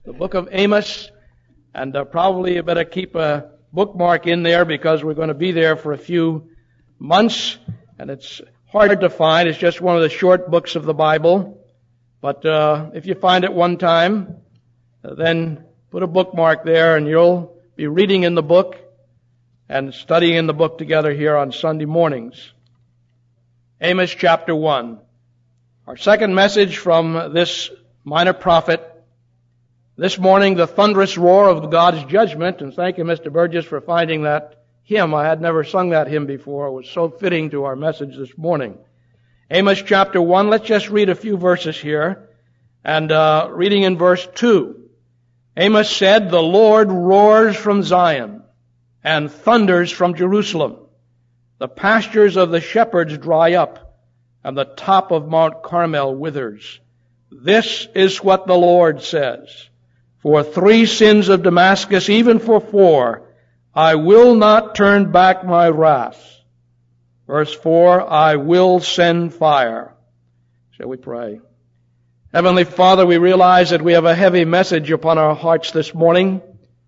the book of Amos, and probably you better keep a bookmark in there because we're going to be there for a few months, and it's hard to find. It's just one of the short books of the Bible. But if you find it one time, then put a bookmark there, and you'll be reading in the book and studying in the book together here on Sunday mornings. Amos chapter 1. Our second message from this minor prophet. This morning, the thunderous roar of God's judgment, and thank you, Mr. Burgess, for finding that hymn. I had never sung that hymn before. It was so fitting to our message this morning. Amos chapter 1, let's just read a few verses here, and reading in verse 2. Amos said, "The Lord roars from Zion, and thunders from Jerusalem. The pastures of the shepherds dry up, and the top of Mount Carmel withers. This is what the Lord says. For 3 sins of Damascus, even for 4, I will not turn back my wrath." Verse 4, "I will send fire." Shall we pray? Heavenly Father, we realize that we have a heavy message upon our hearts this morning.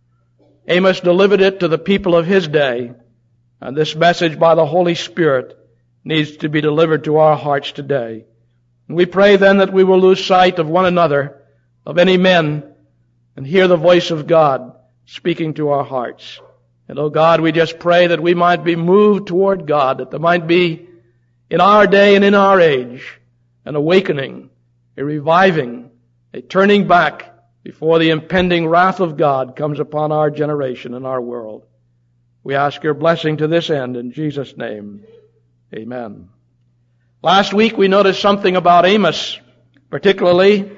Amos delivered it to the people of his day, and this message by the Holy Spirit needs to be delivered to our hearts today. And we pray then that we will lose sight of one another, of any men, and hear the voice of God speaking to our hearts. And oh God, we just pray that we might be moved toward God, that there might be in our day and in our age an awakening, a reviving, a turning back before the impending wrath of God comes upon our generation and our world. We ask your blessing to this end in Jesus' name. Amen. Last week we noticed something about Amos, particularly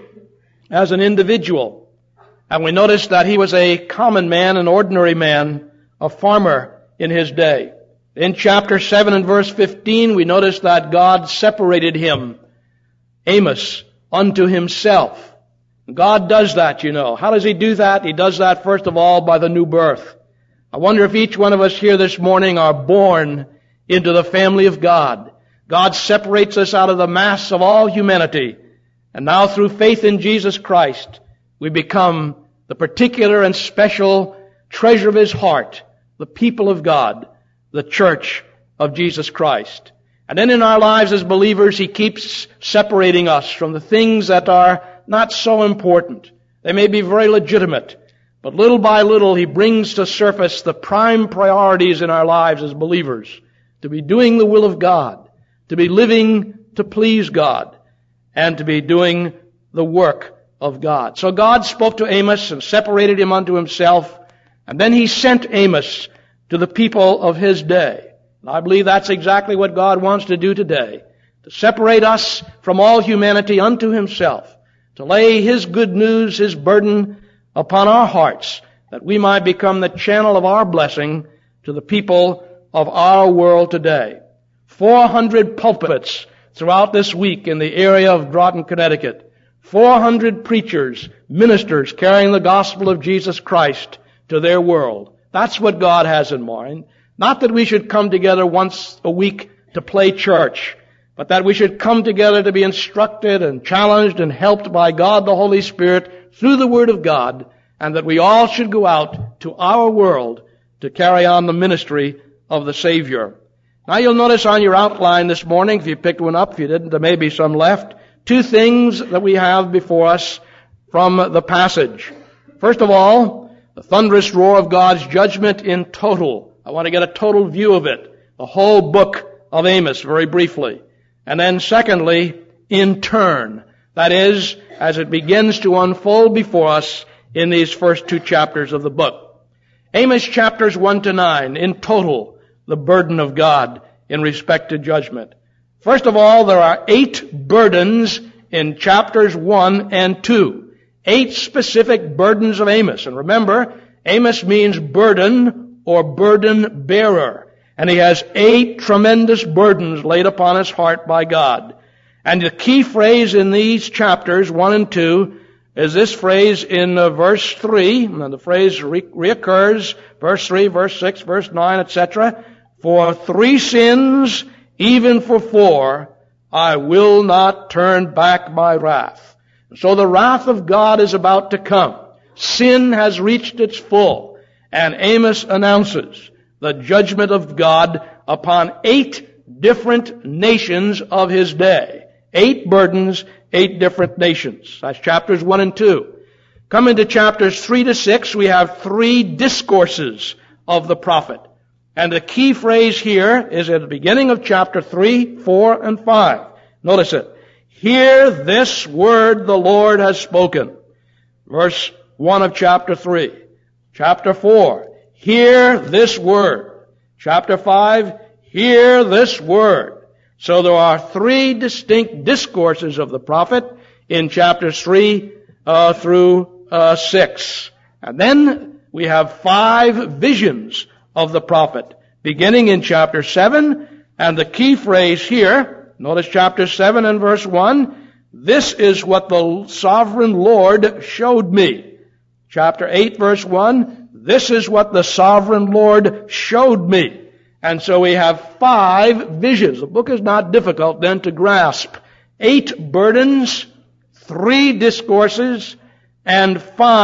as an individual. And we noticed that he was a common man, an ordinary man, a farmer in his day. In chapter 7 and verse 15, we noticed that God separated him, Amos, unto himself. God does that, you know. How does he do that? He does that, first of all, by the new birth. I wonder if each one of us here this morning are born into the family of God. God separates us out of the mass of all humanity. And now through faith in Jesus Christ, we become the particular and special treasure of His heart, the people of God, the church of Jesus Christ. And then in our lives as believers, He keeps separating us from the things that are not so important. They may be very legitimate, but little by little He brings to surface the prime priorities in our lives as believers, to be doing the will of God, to be living to please God, and to be doing the work of God. So God spoke to Amos and separated him unto himself, and then He sent Amos to the people of his day. And I believe that's exactly what God wants to do today, to separate us from all humanity unto Himself, to lay His good news, His burden upon our hearts, that we might become the channel of our blessing to the people of our world today. 400 pulpits throughout this week in the area of Groton, Connecticut. 400 preachers, ministers carrying the gospel of Jesus Christ to their world. That's what God has in mind. Not that we should come together once a week to play church, but that we should come together to be instructed and challenged and helped by God the Holy Spirit through the Word of God, and that we all should go out to our world to carry on the ministry of the Savior. Now you'll notice on your outline this morning, if you picked one up, if you didn't, there may be some left, 2 things that we have before us from the passage. First of all, the thunderous roar of God's judgment in total. I want to get a total view of it. The whole book of Amos, very briefly. And then secondly, in turn. That is, as it begins to unfold before us in these first 2 chapters of the book. Amos chapters 1 to 9, in total, the burden of God in respect to judgment. First of all, there are 8 burdens in chapters 1 and 2. 8 specific burdens of Amos. And remember, Amos means burden or burden bearer. And he has 8 tremendous burdens laid upon his heart by God. And the key phrase in these chapters 1 and 2 is this phrase in verse 3. And the phrase reoccurs, verse 3, verse 6, verse 9, etc. For 3 sins, even for 4, I will not turn back my wrath. So the wrath of God is about to come. Sin has reached its full, and Amos announces the judgment of God upon 8 different nations of his day. 8 burdens, 8 different nations. That's chapters 1 and 2. Come into chapters 3 to 6, we have 3 discourses of the prophet. And the key phrase here is at the beginning of chapter 3, 4, and 5. Notice it. Hear this word the Lord has spoken. Verse 1 of chapter 3. Chapter 4. Hear this word. Chapter 5. Hear this word. So there are 3 distinct discourses of the prophet in chapters 3 through 6. And then we have 5 visions of the prophet, beginning in chapter 7, and the key phrase here, notice chapter 7 and verse 1, this is what the sovereign Lord showed me. Chapter 8 verse 1, this is what the sovereign Lord showed me. And so we have 5 visions. The book is not difficult then to grasp. 8 burdens, 3 discourses, and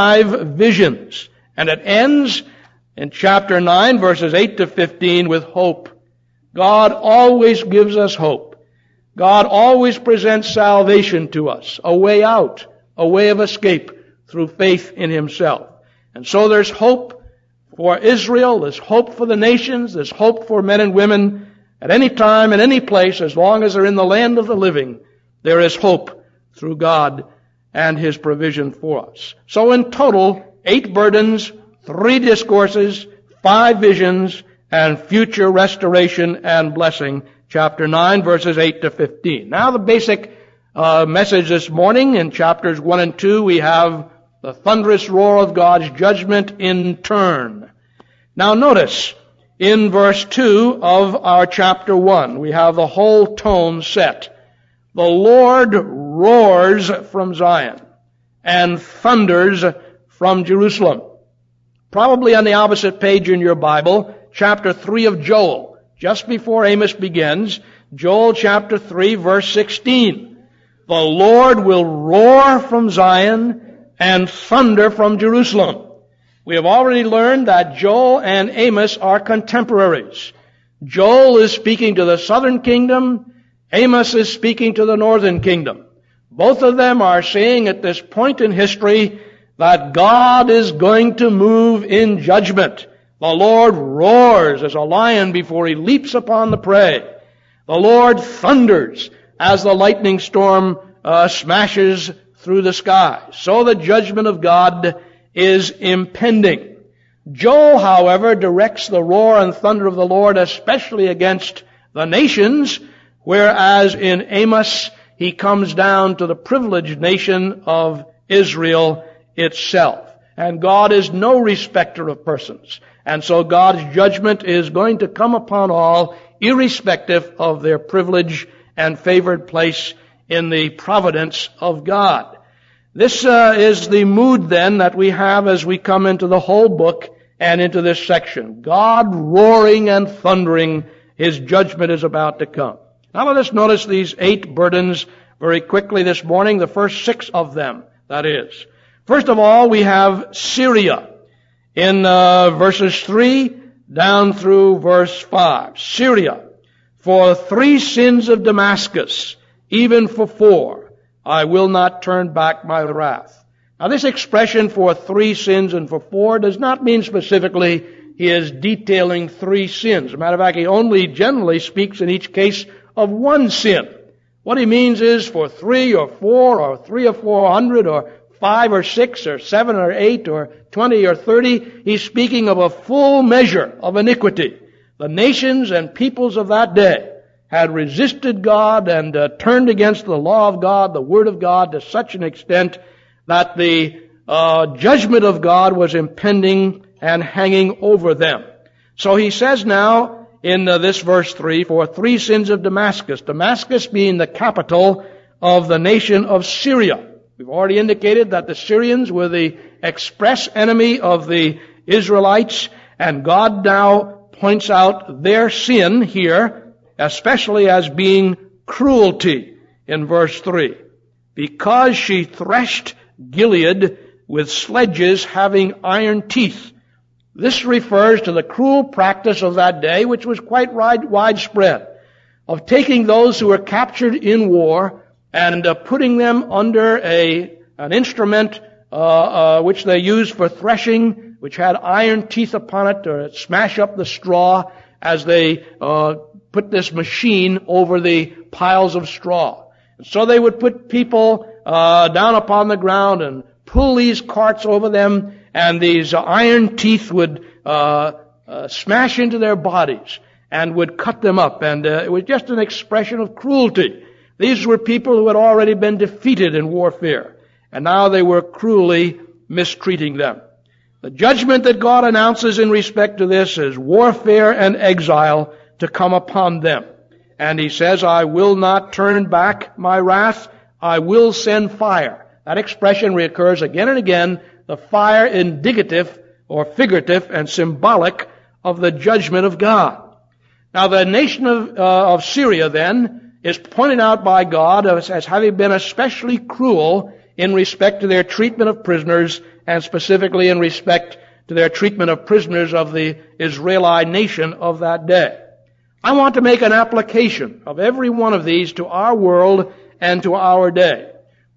5 visions. And it ends in chapter 9, verses 8 to 15, with hope. God always gives us hope. God always presents salvation to us, a way out, a way of escape through faith in himself. And so there's hope for Israel, there's hope for the nations, there's hope for men and women at any time, in any place, as long as they're in the land of the living. There is hope through God and his provision for us. So in total, 8 burdens, 3 discourses, 5 visions, and future restoration and blessing. Chapter 9, verses 8 to 15. Now the basic message this morning in chapters 1 and 2, we have the thunderous roar of God's judgment in turn. Now notice, in verse 2 of our chapter 1, we have the whole tone set. The Lord roars from Zion and thunders from Jerusalem. Probably on the opposite page in your Bible, chapter 3 of Joel, just before Amos begins, Joel chapter 3 verse 16. The Lord will roar from Zion and thunder from Jerusalem. We have already learned that Joel and Amos are contemporaries. Joel is speaking to the southern kingdom. Amos is speaking to the northern kingdom. Both of them are saying at this point in history that God is going to move in judgment. The Lord roars as a lion before he leaps upon the prey. The Lord thunders as the lightning storm smashes through the sky. So the judgment of God is impending. Joel, however, directs the roar and thunder of the Lord especially against the nations, whereas in Amos he comes down to the privileged nation of Israel itself. And God is no respecter of persons. And so God's judgment is going to come upon all, irrespective of their privilege and favored place in the providence of God. This is the mood then that we have as we come into the whole book and into this section. God roaring and thundering, his judgment is about to come. Now let us notice these 8 burdens very quickly this morning, the first 6 of them, that is. First of all, we have Syria in verses 3 down through verse 5. Syria, for 3 sins of Damascus, even for 4, I will not turn back my wrath. Now this expression for 3 sins and for 4 does not mean specifically he is detailing 3 sins. As a matter of fact, he only generally speaks in each case of 1 sin. What he means is for 3 or 4 or 3 or 400 or 5 or 6 or 7 or 8 or 20 or 30, he's speaking of a full measure of iniquity. The nations and peoples of that day had resisted God and turned against the law of God, the Word of God, to such an extent that the judgment of God was impending and hanging over them. So he says now in this verse 3, for 3 sins of Damascus, Damascus being the capital of the nation of Syria. We've already indicated that the Syrians were the express enemy of the Israelites, and God now points out their sin here, especially as being cruelty in verse 3. Because she threshed Gilead, with sledges having iron teeth. This refers to the cruel practice of that day, which was quite widespread, of taking those who were captured in war and putting them under an instrument which they used for threshing, which had iron teeth upon it to smash up the straw as they put this machine over the piles of straw. And so they would put people down upon the ground and pull these carts over them, and these iron teeth would smash into their bodies and would cut them up. And it was just an expression of cruelty. These were people who had already been defeated in warfare, and now they were cruelly mistreating them. The judgment that God announces in respect to this is warfare and exile to come upon them. And He says, I will not turn back my wrath, I will send fire. That expression reoccurs again and again, the fire indicative or figurative and symbolic of the judgment of God. Now the nation of Syria then is pointed out by God as having been especially cruel in respect to their treatment of prisoners, and specifically in respect to their treatment of prisoners of the Israelite nation of that day. I want to make an application of every one of these to our world and to our day.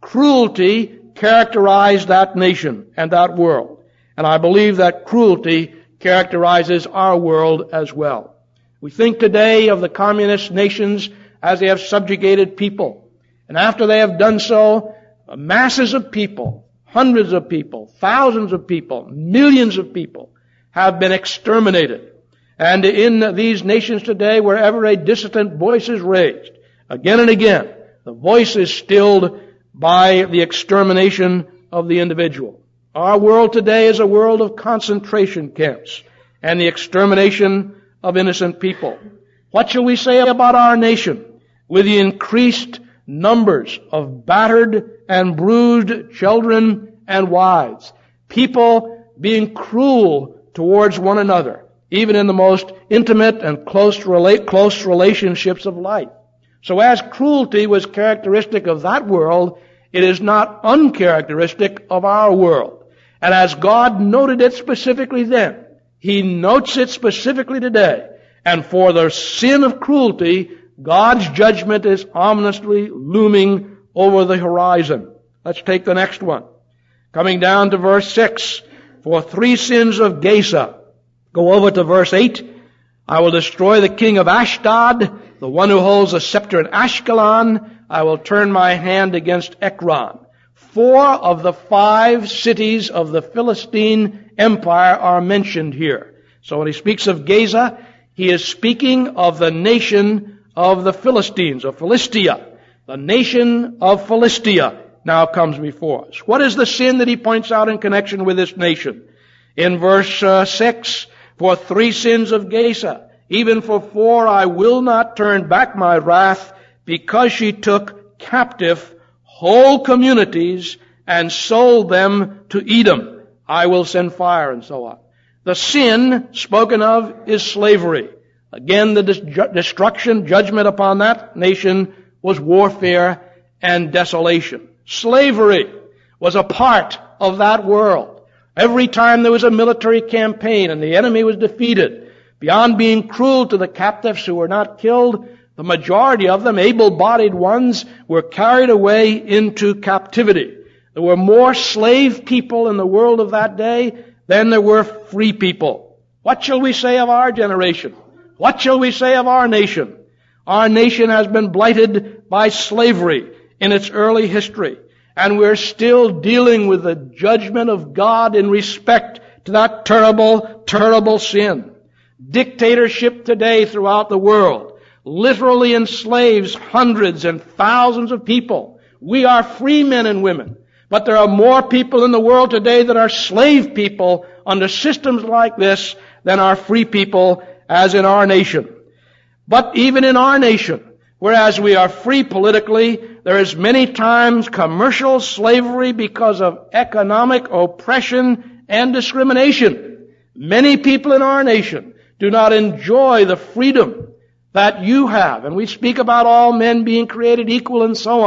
Cruelty characterized that nation and that world, and I believe that cruelty characterizes our world as well. We think today of the communist nations as they have subjugated people, and after they have done so, masses of people, hundreds of people, thousands of people, millions of people have been exterminated. And in these nations today, wherever a dissident voice is raised, again and again, the voice is stilled by the extermination of the individual. Our world today is a world of concentration camps and the extermination of innocent people. What shall we say about our nation with the increased numbers of battered and bruised children and wives, people being cruel towards one another, even in the most intimate and close relationships of life? So as cruelty was characteristic of that world, it is not uncharacteristic of our world. And as God noted it specifically then, He notes it specifically today. And for the sin of cruelty, God's judgment is ominously looming over the horizon. Let's take the next one. Coming down to verse 6, for 3 sins of Gaza. Go over to verse 8. I will destroy the king of Ashdod, the one who holds the scepter in Ashkelon. I will turn my hand against Ekron. 4 of the 5 cities of the Philistine Empire are mentioned here. So when he speaks of Gaza, he is speaking of the nation of the Philistines, of Philistia. The nation of Philistia now comes before us. What is the sin that he points out in connection with this nation? In verse 6, for 3 sins of Gaza, even for 4 I will not turn back my wrath, because she took captive whole communities and sold them to Edom. I will send fire, and so on. The sin spoken of is slavery. Again, the destruction, judgment upon that nation was warfare and desolation. Slavery was a part of that world. Every time there was a military campaign and the enemy was defeated, beyond being cruel to the captives who were not killed, the majority of them, able-bodied ones, were carried away into captivity. There were more slave people in the world of that day than there were free people. What shall we say of our generation? What shall we say of our nation? Our nation has been blighted by slavery in its early history, and we're still dealing with the judgment of God in respect to that terrible, terrible sin. Dictatorship today throughout the world literally enslaves hundreds and thousands of people. We are free men and women, but there are more people in the world today that are slave people under systems like this than are free people, as in our nation. But even in our nation, whereas we are free politically, there is many times commercial slavery because of economic oppression and discrimination. Many people in our nation do not enjoy the freedom that you have. And we speak about all men being created equal and so on.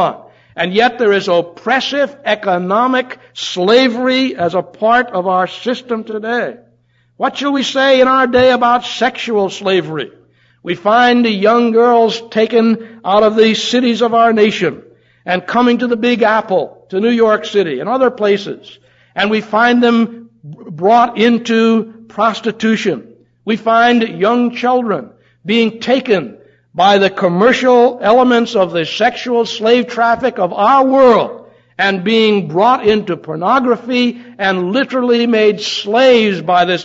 And yet there is oppressive economic slavery as a part of our system today. What shall we say in our day about sexual slavery? We find the young girls taken out of the cities of our nation and coming to the Big Apple, to New York City and other places. And we find them brought into prostitution. We find young children being taken by the commercial elements of the sexual slave traffic of our world and being brought into pornography and literally made slaves by this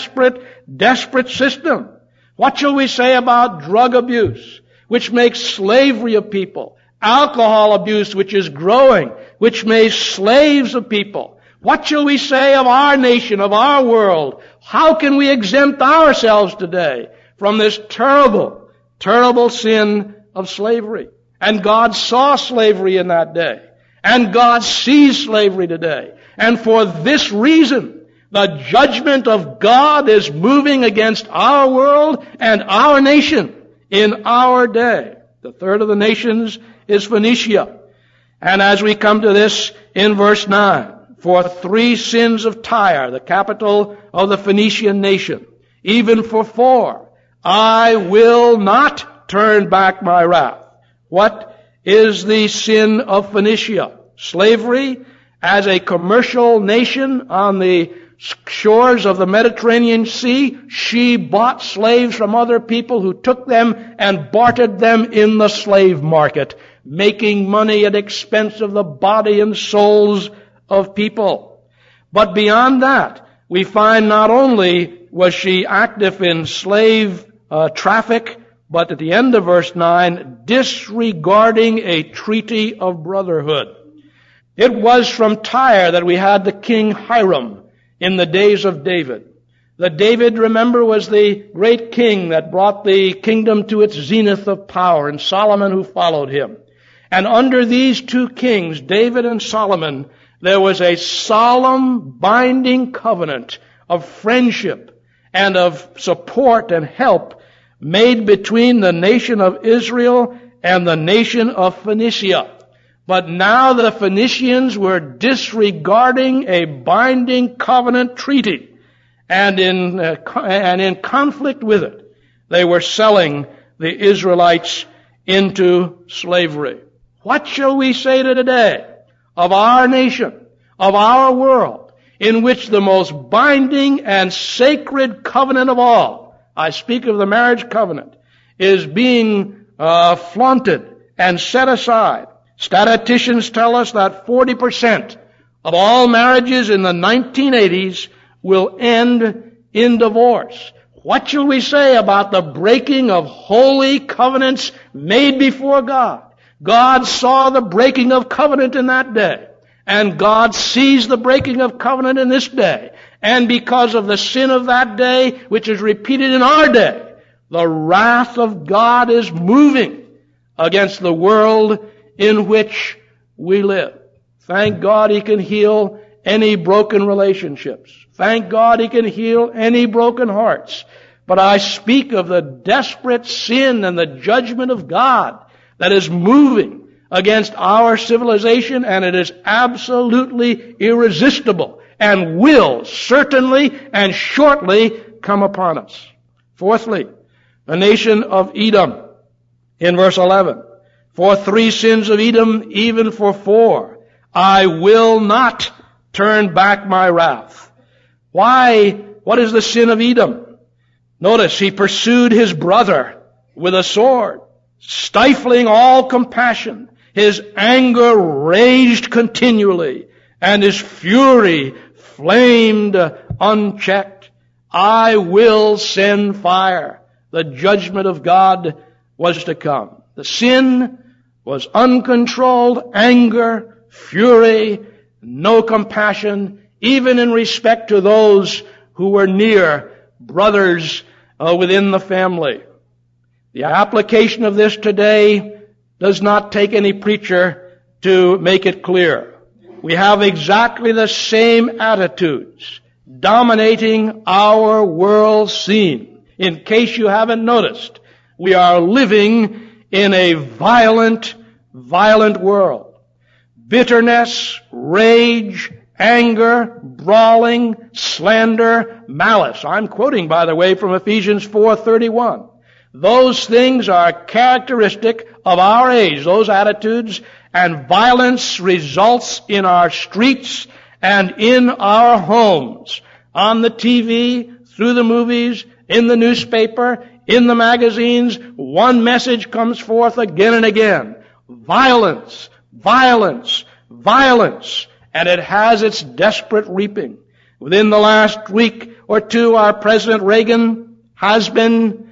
desperate system. What shall we say about drug abuse, which makes slavery of people? Alcohol abuse, which is growing, which makes slaves of people. What shall we say of our nation, of our world? How can we exempt ourselves today from this terrible, terrible sin of slavery? And God saw slavery in that day. And God sees slavery today. And for this reason, the judgment of God is moving against our world and our nation in our day. The third of the nations is Phoenicia. And as we come to this in verse 9, for 3 sins of Tyre, the capital of the Phoenician nation, even for 4, I will not turn back my wrath. What is the sin of Phoenicia? Slavery as a commercial nation on the shores of the Mediterranean Sea. She bought slaves from other people who took them and bartered them in the slave market, making money at expense of the body and souls of people. But beyond that, we find not only was she active in slave traffic, but at the end of verse 9, disregarding a treaty of brotherhood. It was from Tyre that we had the king Hiram in the days of David. The David, remember, was the great king that brought the kingdom to its zenith of power, and Solomon who followed him. And under these 2 kings, David and Solomon, there was a solemn binding covenant of friendship and of support and help made between the nation of Israel and the nation of Phoenicia. But now the Phoenicians were disregarding a binding covenant treaty, and in conflict with it, they were selling the Israelites into slavery. What shall we say to today of our nation, of our world, in which the most binding and sacred covenant of all, I speak of the marriage covenant, is being flaunted and set aside? Statisticians tell us that 40% of all marriages in the 1980s will end in divorce. What shall we say about the breaking of holy covenants made before God? God saw the breaking of covenant in that day, and God sees the breaking of covenant in this day. And because of the sin of that day, which is repeated in our day, the wrath of God is moving against the world in which we live. Thank God He can heal any broken relationships. Thank God He can heal any broken hearts. But I speak of the desperate sin and the judgment of God that is moving against our civilization, and it is absolutely irresistible and will certainly and shortly come upon us. Fourthly, the nation of Edom in verse 11. For 3 sins of Edom, even for 4, I will not turn back my wrath. Why? What is the sin of Edom? Notice, he pursued his brother with a sword, stifling all compassion. His anger raged continually, and his fury flamed unchecked. I will send fire. The judgment of God was to come. The sin was uncontrolled anger, fury, no compassion, even in respect to those who were near, brothers within the family. The application of this today does not take any preacher to make it clear. We have exactly the same attitudes dominating our world scene. In case you haven't noticed, we are living in a violent world. bitterness, rage, anger, brawling, slander, malice. I'm quoting, by the way, from Ephesians 4:31. Those things are characteristic of our age, those attitudes, and violence results in our streets and in our homes, on the TV, through the movies, in the newspaper, in the magazines. One message comes forth again and again. Violence, violence, violence. And it has its desperate reaping. Within the last week or two, our President Reagan has been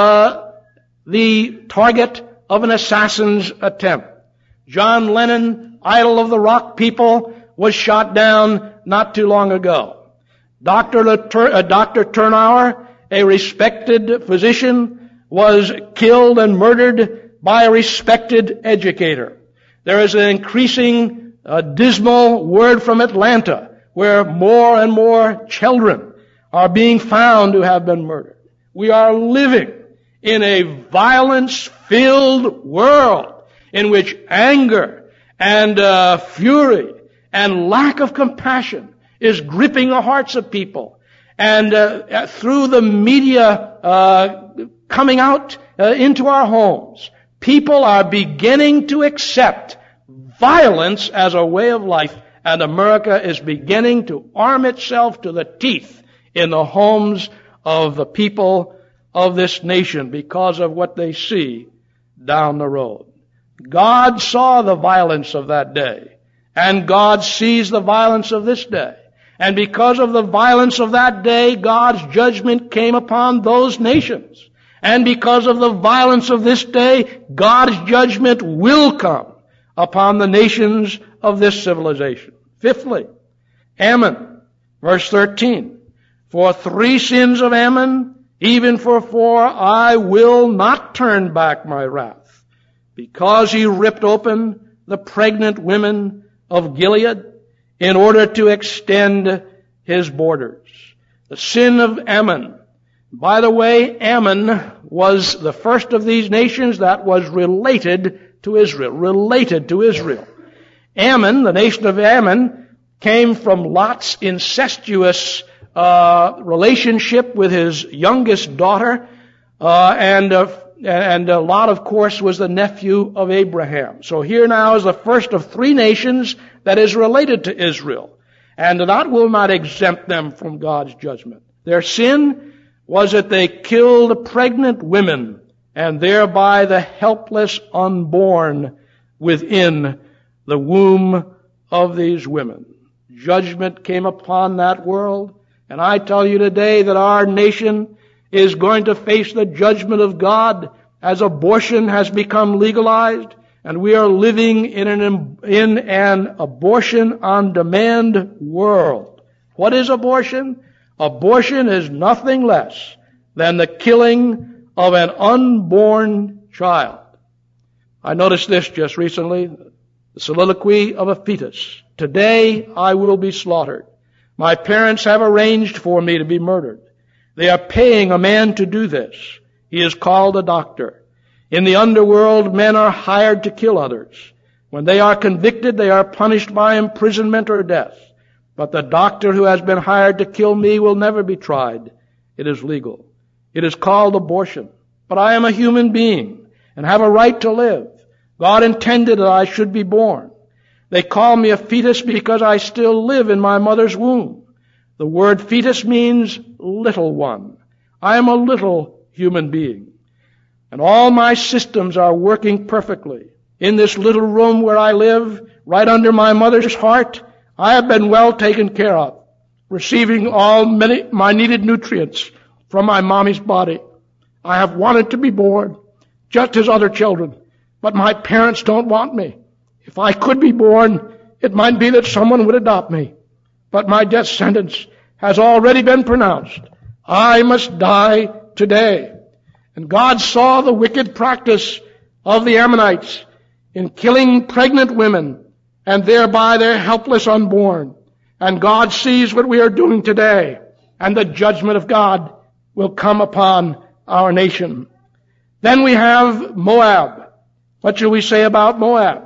the target of an assassin's attempt. John Lennon, idol of the rock people, was shot down not too long ago. Dr. Turnauer, a respected physician, was killed and murdered by a respected educator. There is an increasing dismal word from Atlanta, where more and more children are being found who have been murdered. We are living in a violence-filled world in which anger and fury and lack of compassion is gripping the hearts of people. And through the media coming out into our homes, people are beginning to accept violence as a way of life, and America is beginning to arm itself to the teeth in the homes of the people of this nation because of what they see down the road. God saw the violence of that day, and God sees the violence of this day. And because of the violence of that day, God's judgment came upon those nations. And because of the violence of this day, God's judgment will come upon the nations of this civilization. Fifthly, Ammon, verse 13. For 3 sins of Ammon, even for 4, I will not turn back my wrath, because he ripped open the pregnant women of Gilead in order to extend his borders. The sin of Ammon. By the way, Ammon was the first of these nations that was related to Israel. Ammon, the nation of Ammon, came from Lot's incestuous relationship with his youngest daughter, and Lot, of course, was the nephew of Abraham. So here now is the first of 3 nations that is related to Israel, and that will not exempt them from God's judgment. Their sin was that they killed pregnant women, and thereby the helpless unborn within the womb of these women. Judgment came upon that world, and I tell you today that our nation is going to face the judgment of God as abortion has become legalized, and we are living in an abortion-on-demand world. What is abortion? Abortion is nothing less than the killing of an unborn child. I noticed this just recently, the soliloquy of a fetus. Today I will be slaughtered. My parents have arranged for me to be murdered. They are paying a man to do this. He is called a doctor. In the underworld, men are hired to kill others. When they are convicted, they are punished by imprisonment or death. But the doctor who has been hired to kill me will never be tried. It is legal. It is called abortion. But I am a human being and have a right to live. God intended that I should be born. They call me a fetus because I still live in my mother's womb. The word fetus means little one. I am a little human being. And all my systems are working perfectly. In this little room where I live, right under my mother's heart, I have been well taken care of, receiving all my needed nutrients from my mommy's body. I have wanted to be born, just as other children, but my parents don't want me. If I could be born, it might be that someone would adopt me. But my death sentence has already been pronounced. I must die today. And God saw the wicked practice of the Ammonites in killing pregnant women and thereby their helpless unborn. And God sees what we are doing today, and the judgment of God will come upon our nation. Then we have Moab. What shall we say about Moab?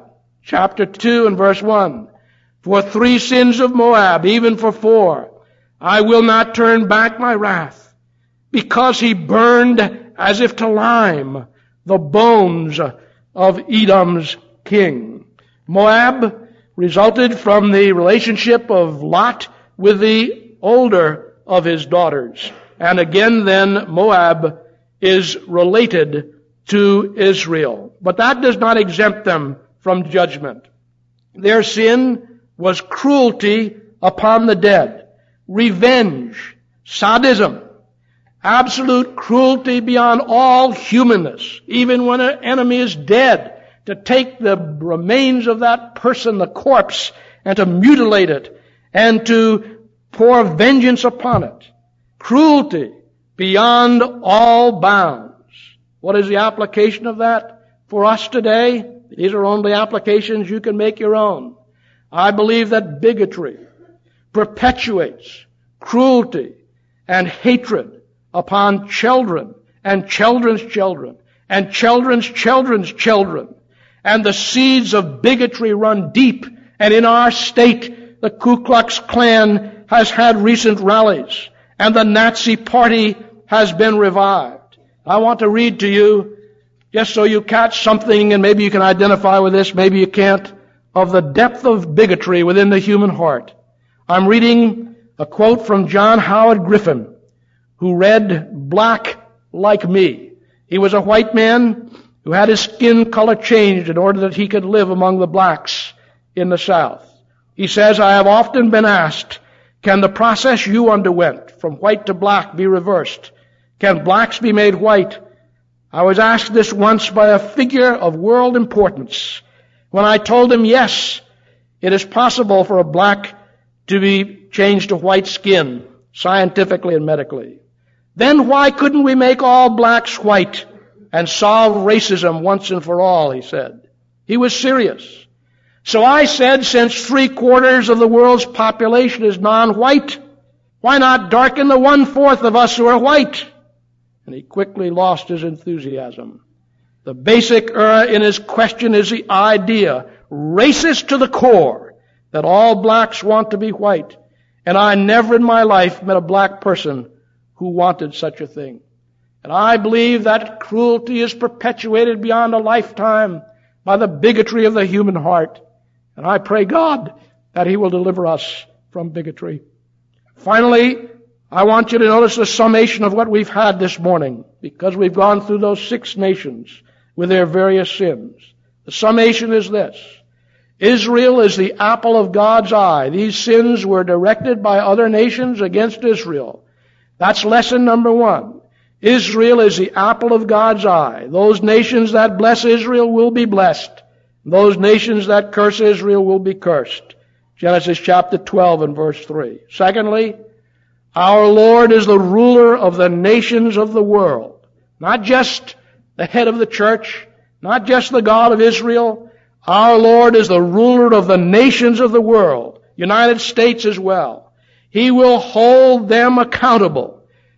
chapter 2 and verse 1. For 3 sins of Moab, even for 4, I will not turn back my wrath, because he burned as if to lime the bones of Edom's king. Moab resulted from the relationship of Lot with the older of his daughters. And again then, Moab is related to Israel. But that does not exempt them from judgment. Their sin was cruelty upon the dead, revenge, sadism, absolute cruelty beyond all humanness, even when an enemy is dead, to take the remains of that person, the corpse, and to mutilate it, and to pour vengeance upon it. Cruelty beyond all bounds. What is the application of that for us today? These are only applications you can make your own. I believe that bigotry perpetuates cruelty and hatred upon children and children's children and children's children's children. And the seeds of bigotry run deep. And in our state, the Ku Klux Klan has had recent rallies, and the Nazi Party has been revived. I want to read to you, just so you catch something, and maybe you can identify with this, maybe you can't, of the depth of bigotry within the human heart. I'm reading a quote from John Howard Griffin, who read Black Like Me. He was a white man who had his skin color changed in order that he could live among the blacks in the South. He says, I have often been asked, can the process you underwent from white to black be reversed? Can blacks be made white? I was asked this once by a figure of world importance. When I told him, yes, it is possible for a black to be changed to white skin, scientifically and medically. Then why couldn't we make all blacks white and solve racism once and for all, he said. He was serious. So I said, since 3/4 of the world's population is non-white, why not darken the 1/4 of us who are white? And he quickly lost his enthusiasm. The basic error in his question is the idea, racist to the core, that all blacks want to be white. And I never in my life met a black person who wanted such a thing. And I believe that cruelty is perpetuated beyond a lifetime by the bigotry of the human heart. And I pray God that He will deliver us from bigotry. Finally, I want you to notice the summation of what we've had this morning, because we've gone through those 6 nations with their various sins. The summation is this. Israel is the apple of God's eye. These sins were directed by other nations against Israel. That's lesson number 1. Israel is the apple of God's eye. Those nations that bless Israel will be blessed. Those nations that curse Israel will be cursed. Genesis chapter 12 and verse 3. Secondly, our Lord is the ruler of the nations of the world. Not just the head of the church, not just the God of Israel. Our Lord is the ruler of the nations of the world, United States as well. He will hold them accountable.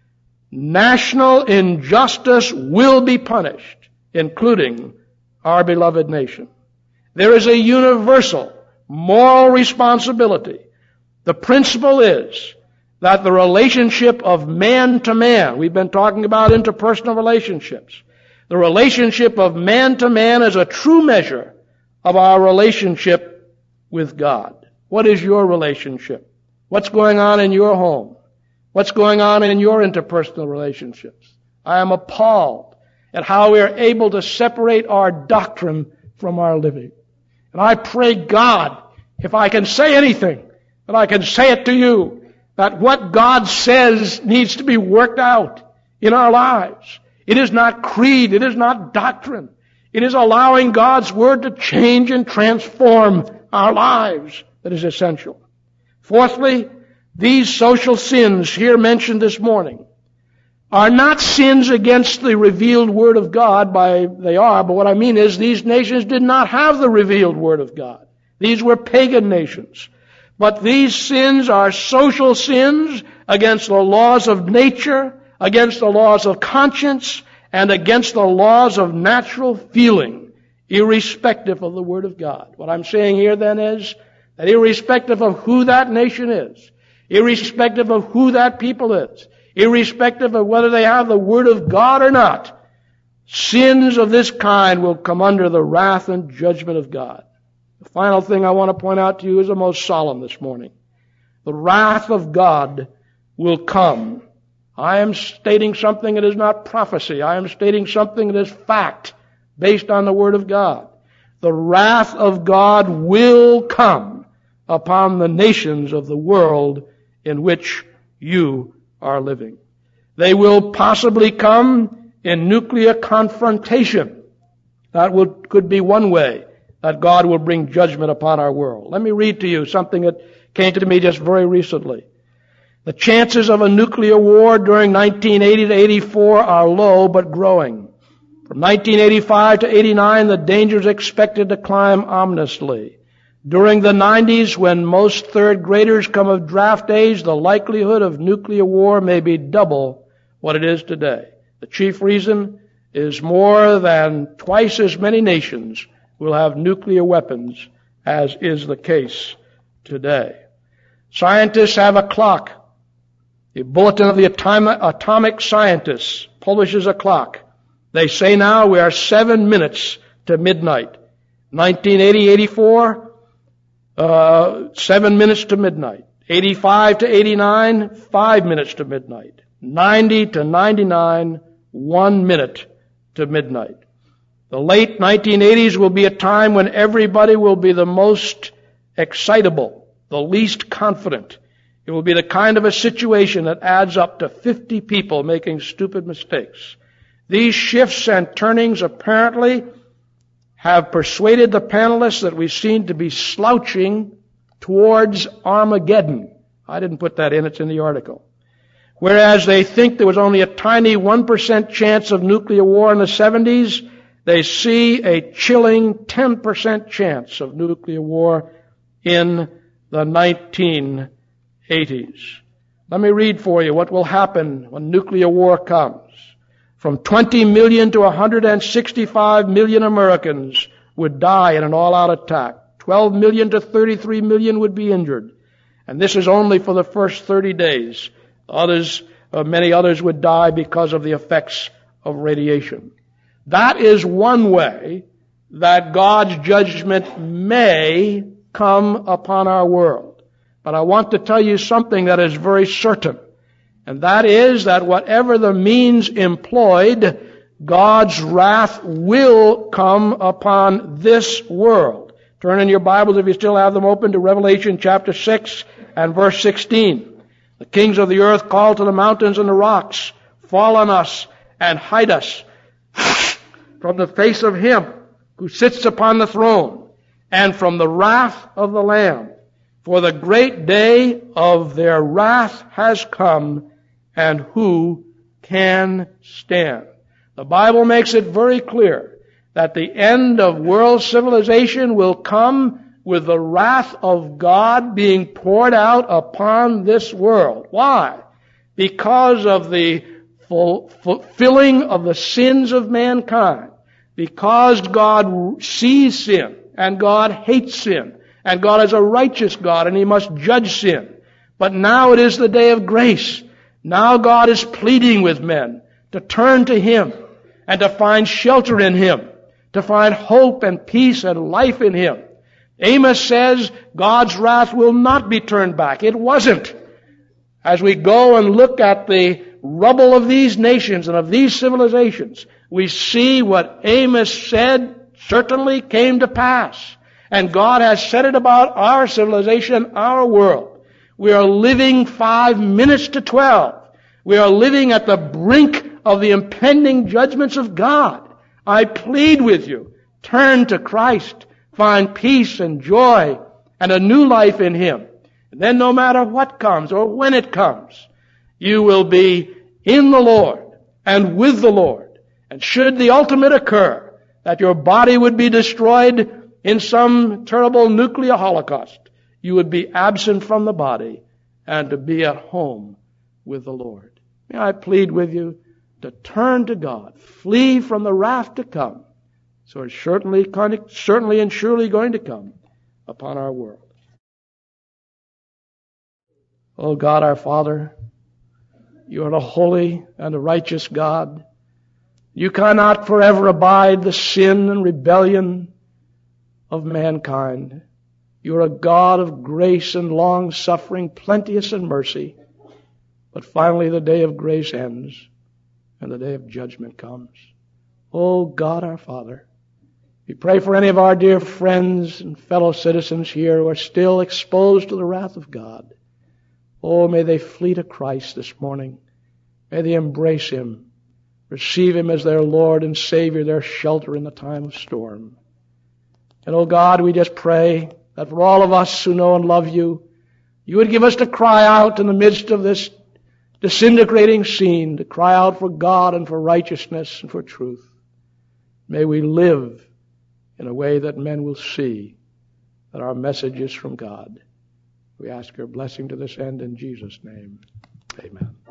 National injustice will be punished, including our beloved nation. There is a universal moral responsibility. The principle is that the relationship of man to man, we've been talking about interpersonal relationships, the relationship of man to man is a true measure of our relationship with God. What is your relationship? What's going on in your home? What's going on in your interpersonal relationships? I am appalled at how we are able to separate our doctrine from our living. And I pray God, if I can say anything, that I can say it to you, that what God says needs to be worked out in our lives. It is not creed, it is not doctrine. It is allowing God's Word to change and transform our lives that is essential. Fourthly, these social sins here mentioned this morning are not sins against the revealed Word of God, they are, but what I mean is these nations did not have the revealed Word of God. These were pagan nations. But these sins are social sins against the laws of nature, against the laws of conscience, and against the laws of natural feeling irrespective of the Word of God. What I'm saying here then is that irrespective of who that nation is, irrespective of who that people is, irrespective of whether they have the Word of God or not, sins of this kind will come under the wrath and judgment of God. The final thing I want to point out to you is the most solemn this morning. The wrath of God will come. I am stating something that is not prophecy. I am stating something that is fact based on the Word of God. The wrath of God will come upon the nations of the world in which you are living. They will possibly come in nuclear confrontation. That could be one way that God will bring judgment upon our world. Let me read to you something that came to me just very recently. The chances of a nuclear war during 1980 to 84 are low but growing. From 1985 to 89, the danger is expected to climb ominously. During the 90s, when most third graders come of draft age, the likelihood of nuclear war may be double what it is today. The chief reason is more than twice as many nations will have nuclear weapons as is the case today. Scientists have a clock. The Bulletin of the Atomic Scientists publishes a clock. They say now we are 7 minutes to midnight. 1980, 84, 7 minutes to midnight. 85 to 89, 5 minutes to midnight. 90 to 99, 1 minute to midnight. The late 1980s will be a time when everybody will be the most excitable, the least confident. It will be the kind of a situation that adds up to 50 people making stupid mistakes. These shifts and turnings apparently have persuaded the panelists that we seem to be slouching towards Armageddon. I didn't put that in, it's in the article. Whereas they think there was only a tiny 1% chance of nuclear war in the 70s, they see a chilling 10% chance of nuclear war in the 1980s. Let me read for you what will happen when nuclear war comes. From 20 million to 165 million Americans would die in an all-out attack. 12 million to 33 million would be injured. And this is only for the first 30 days. Many others would die because of the effects of radiation. That is one way that God's judgment may come upon our world. But I want to tell you something that is very certain. And that is that whatever the means employed, God's wrath will come upon this world. Turn in your Bibles, if you still have them open, to Revelation chapter 6 and verse 16. The kings of the earth call to the mountains and the rocks, fall on us and hide us from the face of Him who sits upon the throne and from the wrath of the Lamb. For the great day of their wrath has come, and who can stand? The Bible makes it very clear that the end of world civilization will come with the wrath of God being poured out upon this world. Why? Because of the fulfilling of the sins of mankind. Because God sees sin, and God hates sin, and God is a righteous God, and He must judge sin. But now it is the day of grace. Now God is pleading with men to turn to Him and to find shelter in Him, to find hope and peace and life in Him. Amos says God's wrath will not be turned back. It wasn't. As we go and look at the rubble of these nations and of these civilizations, we see what Amos said certainly came to pass. And God has said it about our civilization, our world. We are living 5 minutes to 12. We are living at the brink of the impending judgments of God. I plead with you, turn to Christ, find peace and joy and a new life in Him. And then no matter what comes or when it comes, you will be in the Lord and with the Lord. And should the ultimate occur, that your body would be destroyed in some terrible nuclear holocaust, you would be absent from the body and to be at home with the Lord. May I plead with you to turn to God, flee from the wrath to come, So it's certainly and surely going to come upon our world. Oh God, our Father, you are a holy and a righteous God. You cannot forever abide the sin and rebellion of mankind. You are a God of grace and long-suffering, plenteous in mercy. But finally the day of grace ends and the day of judgment comes. Oh God, our Father, we pray for any of our dear friends and fellow citizens here who are still exposed to the wrath of God. Oh, may they flee to Christ this morning. May they embrace Him, receive Him as their Lord and Savior, their shelter in the time of storm. And oh God, we just pray that for all of us who know and love You, You would give us to cry out in the midst of this disintegrating scene, to cry out for God and for righteousness and for truth. May we live in a way that men will see that our message is from God. We ask Your blessing to this end in Jesus' name. Amen.